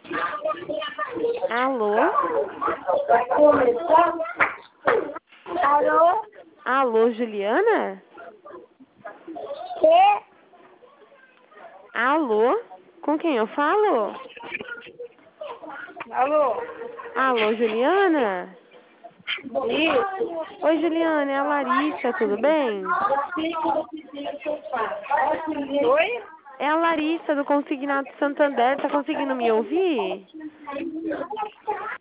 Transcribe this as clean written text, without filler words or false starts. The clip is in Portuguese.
Alô? Alô? Alô, Juliana? Que? Alô? Com quem eu falo? Alô? Alô, Juliana? Isso. Oi, Juliana, é a Larissa, tudo bem? Oi? É a Larissa do Consignado Santander, tá conseguindo me ouvir?